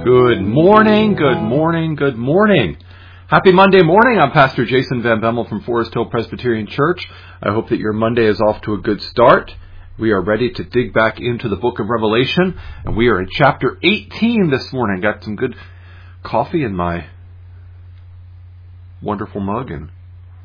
Good morning, good morning, good morning. Happy Monday morning. I'm Pastor Jason Van Bemmel from Forest Hill Presbyterian Church. I hope that your Monday is off to a good start. We are ready to dig back into the book of Revelation, and we are in chapter 18 this morning. Got some good coffee in my wonderful mug, and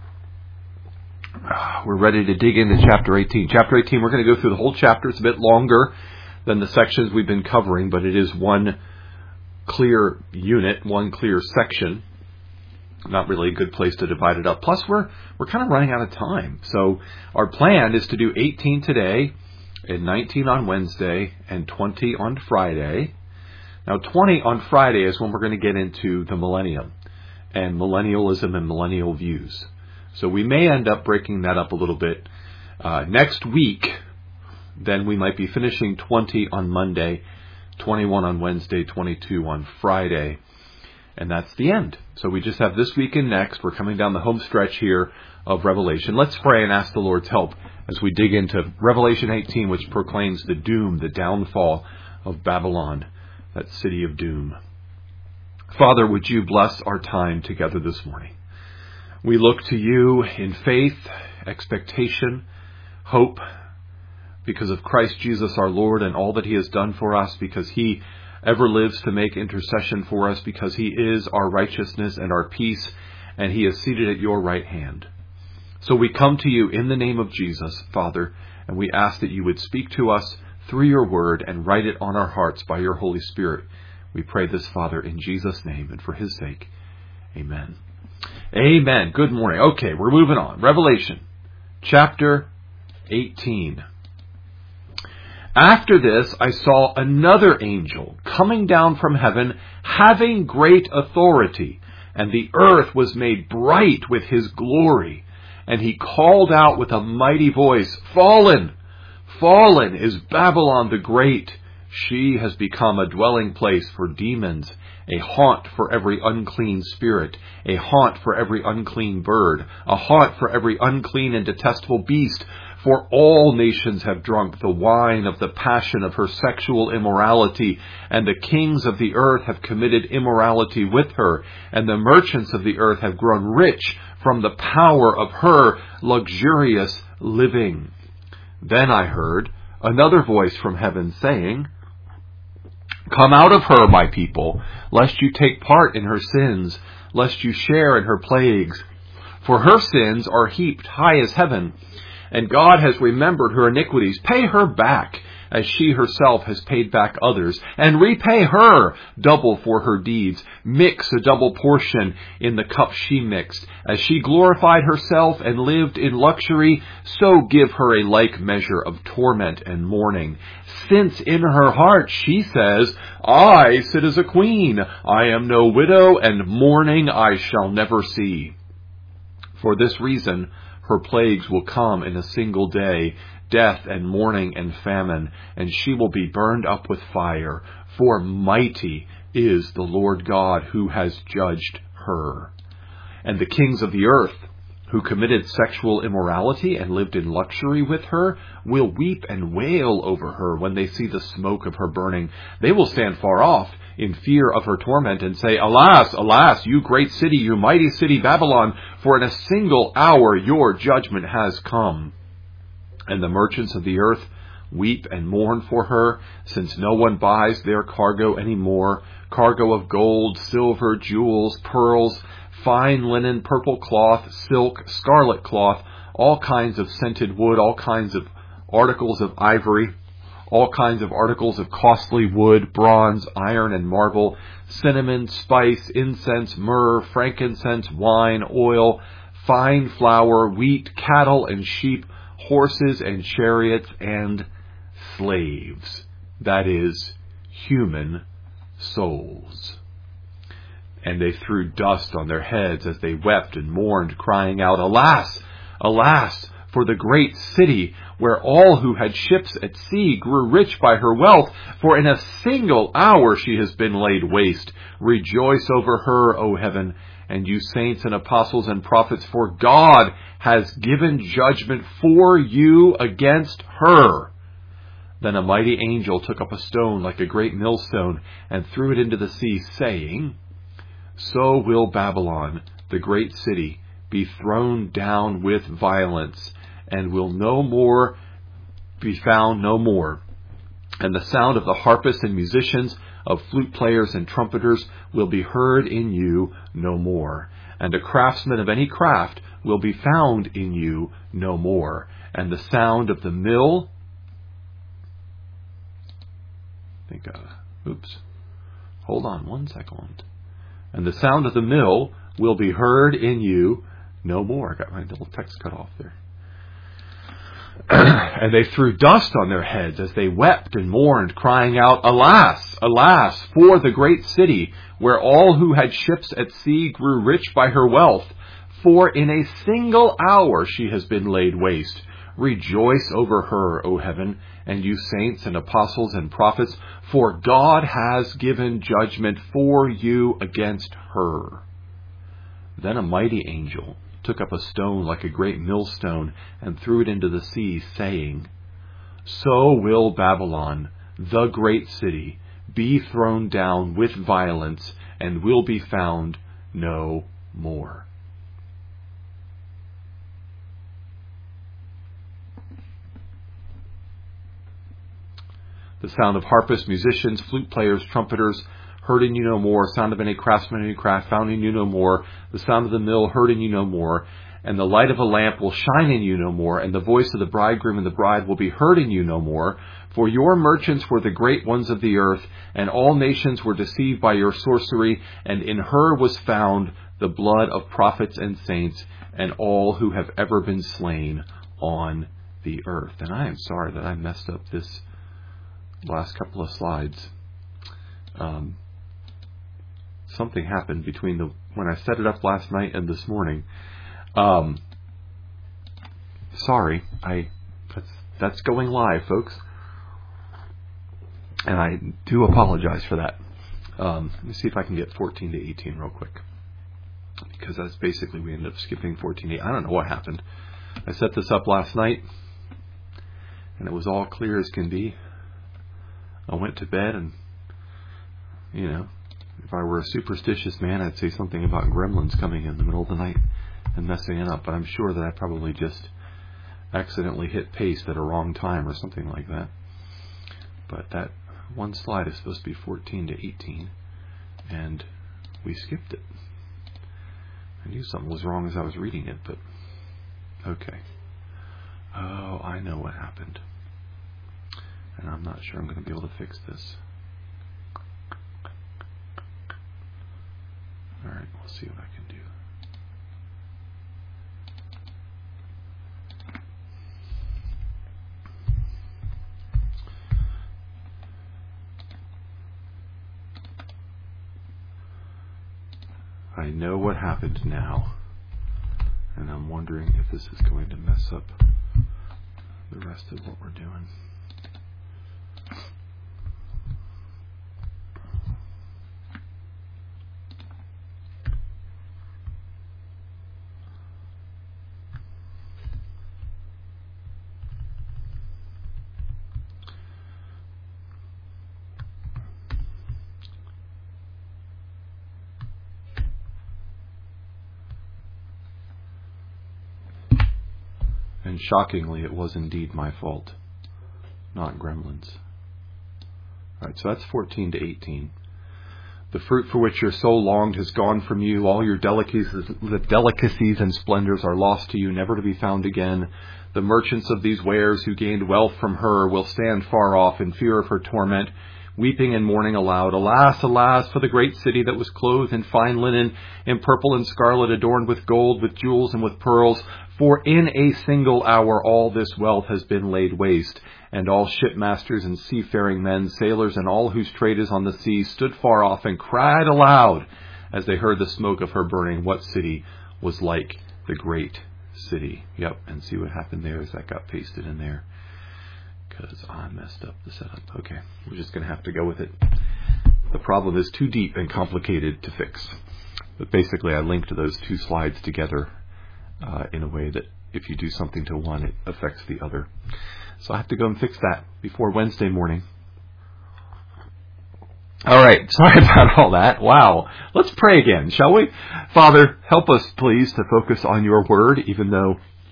we're ready to dig into chapter 18. Chapter 18, we're going to go through the whole chapter. It's a bit longer than the sections we've been covering, but it is one clear unit, one clear section. Not really a good place to divide it up. Plus, we're kind of running out of time. So our plan is to do 18 today, and 19 on Wednesday, and 20 on Friday. Now, 20 on Friday is when we're going to get into the millennium, and millennialism and millennial views. So we may end up breaking that up a little bit next week. Then we might be finishing 20 on Monday, 21 on Wednesday, 22 on Friday. And that's the end. So we just have this week and next. We're coming down the home stretch here of Revelation. Let's pray and ask the Lord's help as we dig into Revelation 18, which proclaims the doom, the downfall of Babylon, that city of doom. Father, would you bless our time together this morning? We look to you in faith, expectation, hope, because of Christ Jesus our Lord and all that he has done for us, because he ever lives to make intercession for us, because he is our righteousness and our peace, and he is seated at your right hand. So we come to you in the name of Jesus, Father, and we ask that you would speak to us through your word and write it on our hearts by your Holy Spirit. We pray this, Father, in Jesus' name and for his sake. Amen. Amen. Good morning. Okay, we're moving on. Revelation chapter 18. After this, I saw another angel coming down from heaven, having great authority, and the earth was made bright with his glory. And he called out with a mighty voice, "Fallen! Fallen is Babylon the Great. She has become a dwelling place for demons, a haunt for every unclean spirit, a haunt for every unclean bird, a haunt for every unclean and detestable beast. For all nations have drunk the wine of the passion of her sexual immorality, and the kings of the earth have committed immorality with her, and the merchants of the earth have grown rich from the power of her luxurious living." Then I heard another voice from heaven saying, "Come out of her, my people, lest you take part in her sins, lest you share in her plagues. For her sins are heaped high as heaven, and God has remembered her iniquities. Pay her back, as she herself has paid back others, and repay her double for her deeds. Mix a double portion in the cup she mixed. As she glorified herself and lived in luxury, so give her a like measure of torment and mourning. Since in her heart she says, 'I sit as a queen, I am no widow, and mourning I shall never see.' For this reason, her plagues will come in a single day, death and mourning and famine, and she will be burned up with fire. For mighty is the Lord God who has judged her. And the kings of the earth, who committed sexual immorality and lived in luxury with her, will weep and wail over her when they see the smoke of her burning. They will stand far off in fear of her torment and say, 'Alas, alas, you great city, you mighty city Babylon, for in a single hour your judgment has come.' And the merchants of the earth weep and mourn for her, since no one buys their cargo anymore, cargo of gold, silver, jewels, pearls, fine linen, purple cloth, silk, scarlet cloth, all kinds of scented wood, all kinds of articles of ivory, all kinds of articles of costly wood, bronze, iron, and marble, cinnamon, spice, incense, myrrh, frankincense, wine, oil, fine flour, wheat, cattle and sheep, horses and chariots, and slaves," that is, human souls. And they threw dust on their heads as they wept and mourned, crying out, "Alas, alas, for the great city, where all who had ships at sea grew rich by her wealth, for in a single hour she has been laid waste. Rejoice over her, O heaven, and you saints and apostles and prophets, for God has given judgment for you against her. Then a mighty angel took up a stone like a great millstone and threw it into the sea, saying, So will Babylon, the great city, be thrown down with violence, and will no more be found no more. And the sound of the harpists and musicians, of flute players and trumpeters, will be heard in you no more. And a craftsman of any craft will be found in you no more. And the sound of the mill... Hold on 1 second. And the sound of the mill will be heard in you no more. I got my little text cut off there. And they threw dust on their heads as they wept and mourned, crying out, Alas, alas, for the great city, where all who had ships at sea grew rich by her wealth. For in a single hour she has been laid waste. Rejoice over her, O heaven, and you saints and apostles and prophets, for God has given judgment for you against her. Then a mighty angel took up a stone like a great millstone and threw it into the sea, saying, So will Babylon, the great city, be thrown down with violence and will be found no more. The sound of harpists, musicians, flute players, trumpeters, heard in you no more. Sound of any craftsman, any craft, found in you no more. The sound of the mill, heard in you no more. And the light of a lamp will shine in you no more. And the voice of the bridegroom and the bride will be heard in you no more. For your merchants were the great ones of the earth, and all nations were deceived by your sorcery. And in her was found the blood of prophets and saints, and all who have ever been slain on the earth. And I am sorry that I messed up this last couple of slides. Something happened between when I set it up last night and this morning. Sorry, that's going live, folks, and I do apologize for that. Let me see if I can get 14 to 18 real quick, because that's basically we ended up skipping 14 to 18. I don't know what happened. I set this up last night, and it was all clear as can be. I went to bed, and, if I were a superstitious man, I'd say something about gremlins coming in the middle of the night and messing it up. But I'm sure that I probably just accidentally hit paste at a wrong time or something like that. But that one slide is supposed to be 14 to 18, and we skipped it. I knew something was wrong as I was reading it, but okay. Oh, I know what happened. And I'm not sure I'm going to be able to fix this. Alright, we'll see what I can do. I know what happened now. And I'm wondering if this is going to mess up the rest of what we're doing. And shockingly, it was indeed my fault, not gremlins. Alright, so that's 14 to 18. The fruit for which your soul longed has gone from you. All your delicacies and splendors are lost to you, never to be found again. The merchants of these wares who gained wealth from her will stand far off in fear of her torment, weeping and mourning aloud. Alas, alas, for the great city that was clothed in fine linen, in purple and scarlet, adorned with gold, with jewels, and with pearls. For in a single hour all this wealth has been laid waste, and all shipmasters and seafaring men, sailors, and all whose trade is on the sea stood far off and cried aloud as they heard the smoke of her burning. What city was like the great city? Yep, and see what happened there is that got pasted in there, because I messed up the setup. Okay, we're just going to have to go with it. The problem is too deep and complicated to fix. But basically I linked those two slides together in a way that if you do something to one, it affects the other. So I have to go and fix that before Wednesday morning. All right, sorry about all that. Wow. Let's pray again, shall we? Father, help us, please, to focus on your word, even though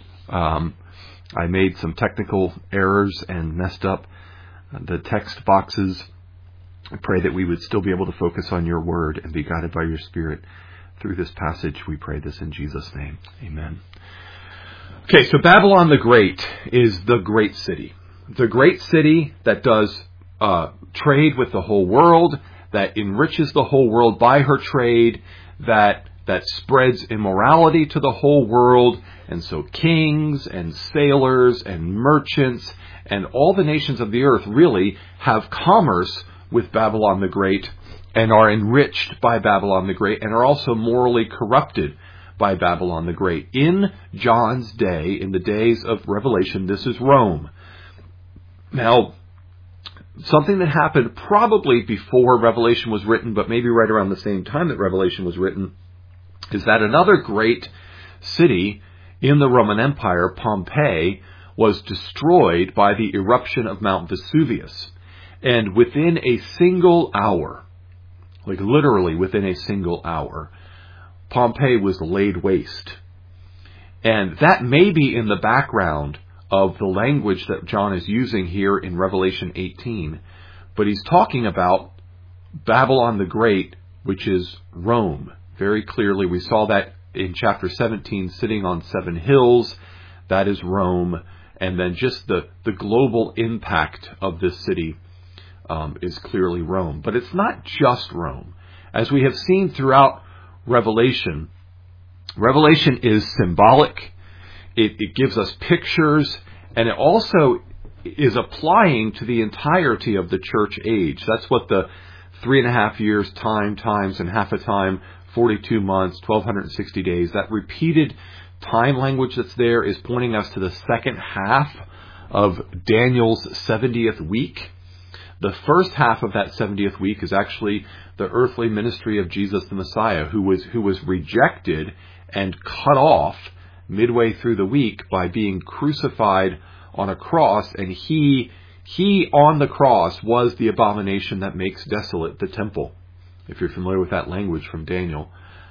I made some technical errors and messed up the text boxes. I pray that we would still be able to focus on your word and be guided by your Spirit through this passage. We pray this in Jesus' name. Amen. Okay, so Babylon the Great is the great city. The great city that does trade with the whole world, that enriches the whole world by her trade, that spreads immorality to the whole world. And so kings and sailors and merchants and all the nations of the earth really have commerce with Babylon the Great and are enriched by Babylon the Great and are also morally corrupted by Babylon the Great. In John's day, in the days of Revelation, this is Rome. Now, something that happened probably before Revelation was written, but maybe right around the same time that Revelation was written, is that another great city in the Roman Empire, Pompeii, was destroyed by the eruption of Mount Vesuvius. And within a single hour, like literally within a single hour, Pompeii was laid waste. And that may be in the background of the language that John is using here in Revelation 18. But he's talking about Babylon the Great, which is Rome. Very clearly, we saw that in chapter 17, sitting on 7 hills. That is Rome. And then just the global impact of this city is clearly Rome. But it's not just Rome. As we have seen throughout Revelation, Revelation is symbolic. It gives us pictures, and it also is applying to the entirety of the church age. That's what the 3.5 years time times and half a time, 42 months, 1,260 days, that repeated time language that's there is pointing us to the second half of Daniel's 70th week. The first half of that 70th week is actually the earthly ministry of Jesus the Messiah, who was rejected and cut off midway through the week by being crucified on a cross. And he on the cross was the abomination that makes desolate the temple. If you're familiar with that language from Daniel,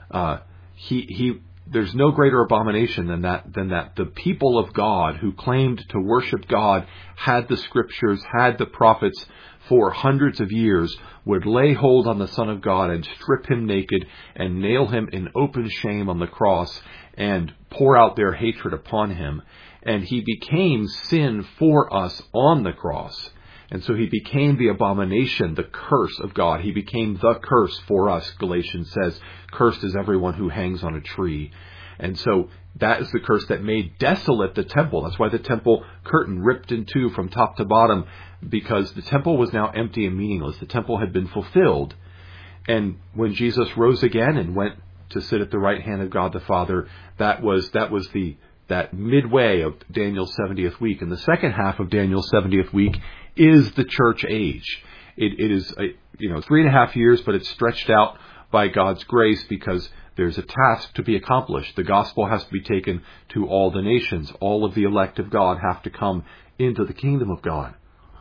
there's no greater abomination than that the people of God who claimed to worship God, had the scriptures, had the prophets for hundreds of years, would lay hold on the Son of God and strip him naked and nail him in open shame on the cross and pour out their hatred upon him. And he became sin for us on the cross. And so he became the abomination, the curse of God. He became the curse for us, Galatians says. Cursed is everyone who hangs on a tree. And so that is the curse that made desolate the temple. That's why the temple curtain ripped in two from top to bottom, because the temple was now empty and meaningless. The temple had been fulfilled. And when Jesus rose again and went to sit at the right hand of God the Father, that was that midway of Daniel's 70th week. And the second half of Daniel's 70th week is the church age. It is 3.5 years, but it's stretched out by God's grace because there's a task to be accomplished. The gospel has to be taken to all the nations. All of the elect of God have to come into the kingdom of God.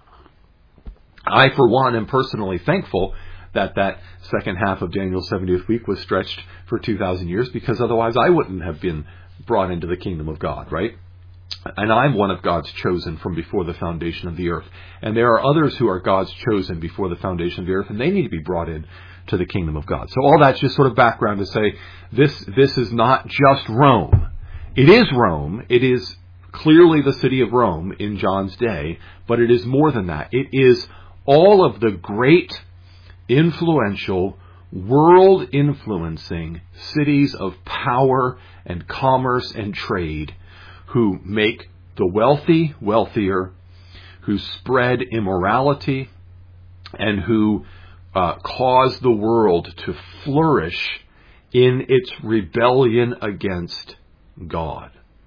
I, for one, am personally thankful that second half of Daniel's 70th week was stretched for 2,000 years, because otherwise I wouldn't have been brought into the kingdom of God, right? And I'm one of God's chosen from before the foundation of the earth. And there are others who are God's chosen before the foundation of the earth, and they need to be brought in to the kingdom of God. So all that's just sort of background to say this is not just Rome. It is Rome. It is clearly the city of Rome in John's day, but it is more than that. It is all of the great, influential, world-influencing cities of power and commerce and trade who make the wealthy wealthier, who spread immorality, and who cause the world to flourish in its rebellion against God.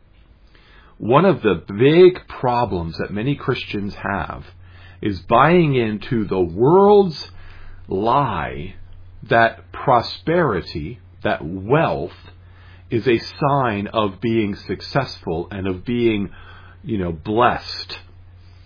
One of the big problems that many Christians have is buying into the world's lie that prosperity, that wealth, is a sign of being successful and of being, blessed.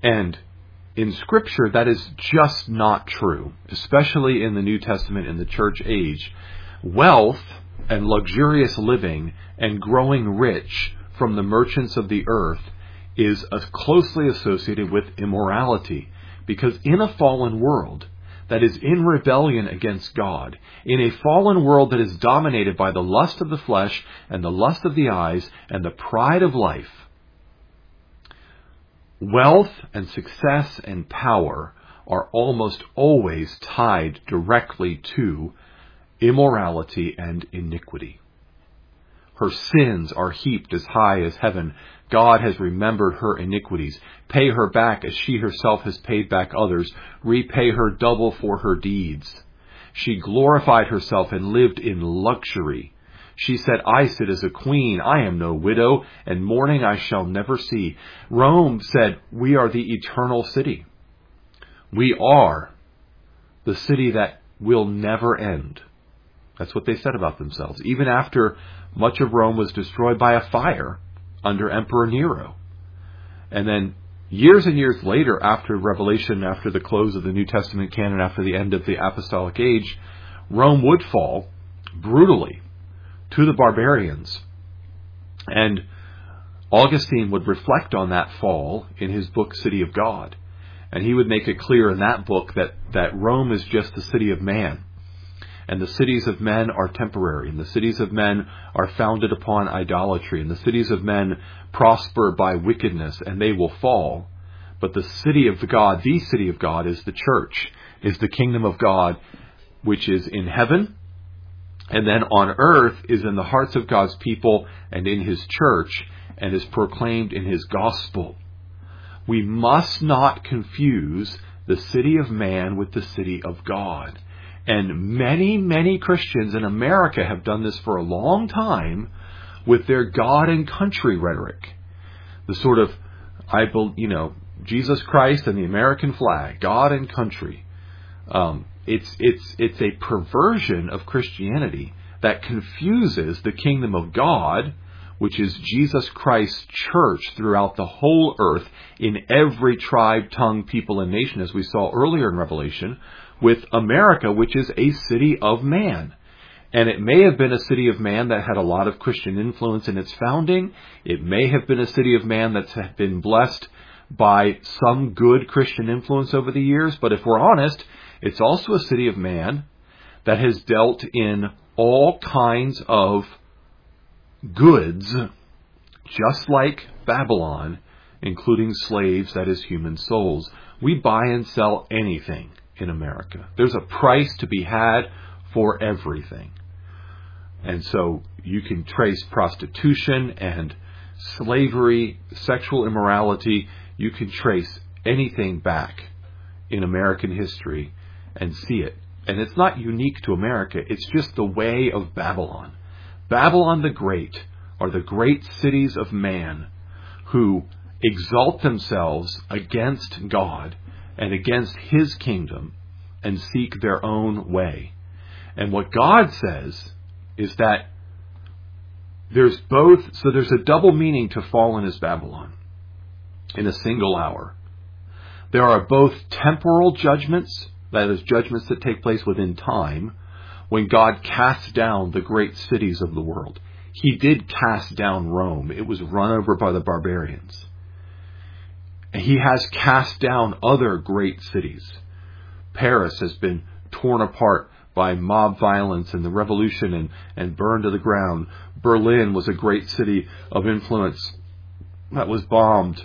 And in Scripture, that is just not true, especially in the New Testament in the church age. Wealth and luxurious living and growing rich from the merchants of the earth is closely associated with immorality, because in a fallen world that is in rebellion against God, in a fallen world that is dominated by the lust of the flesh and the lust of the eyes and the pride of life, wealth and success and power are almost always tied directly to immorality and iniquity. Her sins are heaped as high as heaven. God has remembered her iniquities. Pay her back as she herself has paid back others. Repay her double for her deeds. She glorified herself and lived in luxury. She said, I sit as a queen. I am no widow, and mourning I shall never see. Rome said, we are the eternal city. We are the city that will never end. That's what they said about themselves, even after much of Rome was destroyed by a fire under Emperor Nero. And then years and years later, after Revelation, after the close of the New Testament canon, after the end of the Apostolic Age, Rome would fall brutally to the barbarians. And Augustine would reflect on that fall in his book, City of God. And he would make it clear in that book that Rome is just the city of man. And the cities of men are temporary, and the cities of men are founded upon idolatry, and the cities of men prosper by wickedness, and they will fall. But the city of God, is the church, is the kingdom of God, which is in heaven, and then on earth is in the hearts of God's people and in His church, and is proclaimed in His gospel. We must not confuse the city of man with the city of God. And many, many Christians in America have done this for a long time with their God and country rhetoric. The sort of, Jesus Christ and the American flag, God and country. It's a perversion of Christianity that confuses the kingdom of God, which is Jesus Christ's church throughout the whole earth, in every tribe, tongue, people, and nation, as we saw earlier in Revelation, with America, which is a city of man. And it may have been a city of man that had a lot of Christian influence in its founding. It may have been a city of man that's been blessed by some good Christian influence over the years. But if we're honest, it's also a city of man that has dealt in all kinds of goods, just like Babylon, including slaves, that is, human souls. We buy and sell anything in America. There's a price to be had for everything. And so you can trace prostitution and slavery, sexual immorality. You can trace anything back in American history and see it. And it's not unique to America. It's just the way of Babylon. Babylon the Great are the great cities of man who exalt themselves against God and against His kingdom and seek their own way. And what God says is that there's a double meaning to fallen as Babylon in a single hour. There are both temporal judgments, that is, judgments that take place within time, when God casts down the great cities of the world. He did cast down Rome. It was run over by the barbarians. He has cast down other great cities. Paris has been torn apart by mob violence and the revolution and burned to the ground. Berlin was a great city of influence that was bombed.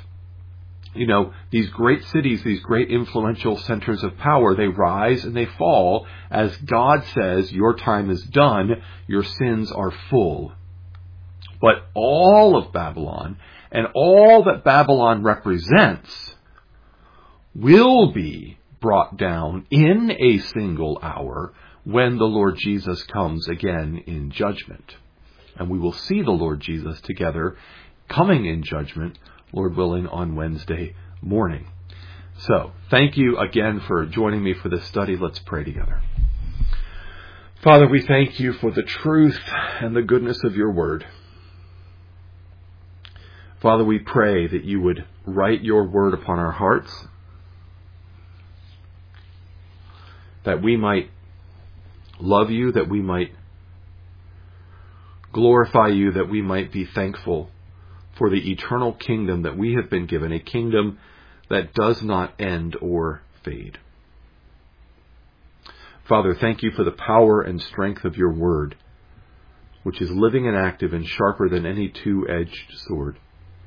These great cities, these great influential centers of power, they rise and they fall as God says, your time is done, your sins are full. But all of Babylon and all that Babylon represents will be brought down in a single hour when the Lord Jesus comes again in judgment. And we will see the Lord Jesus together coming in judgment, Lord willing, on Wednesday morning. So, thank you again for joining me for this study. Let's pray together. Father, we thank you for the truth and the goodness of your word. Father, we pray that you would write your word upon our hearts, that we might love you, that we might glorify you, that we might be thankful for the eternal kingdom that we have been given, a kingdom that does not end or fade. Father, thank you for the power and strength of your word, which is living and active and sharper than any two-edged sword.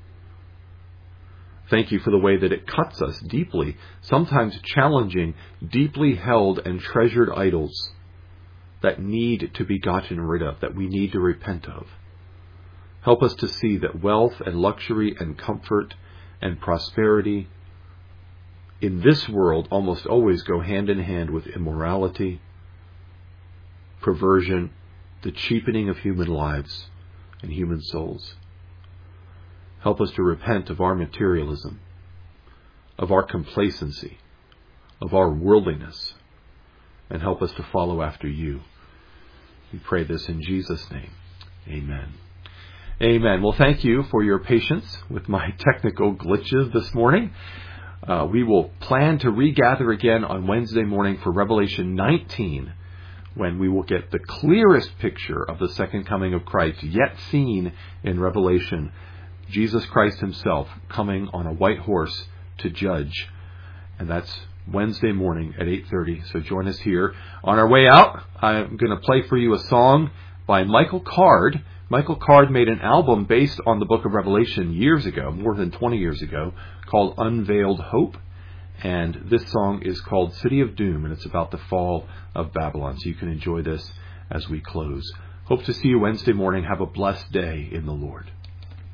Thank you for the way that it cuts us deeply, sometimes challenging, deeply held and treasured idols that need to be gotten rid of, that we need to repent of. Help us to see that wealth and luxury and comfort and prosperity in this world almost always go hand in hand with immorality, perversion, the cheapening of human lives and human souls. Help us to repent of our materialism, of our complacency, of our worldliness, and help us to follow after you. We pray this in Jesus' name. Amen. Amen. Well, thank you for your patience with my technical glitches this morning. We will plan to regather again on Wednesday morning for Revelation 19, when we will get the clearest picture of the second coming of Christ yet seen in Revelation. Jesus Christ himself coming on a white horse to judge. And that's Wednesday morning at 8:30. So join us here. On our way out, I'm going to play for you a song by Michael Card. Michael Card made an album based on the book of Revelation years ago, more than 20 years ago, called Unveiled Hope. And this song is called City of Doom, and it's about the fall of Babylon. So you can enjoy this as we close. Hope to see you Wednesday morning. Have a blessed day in the Lord.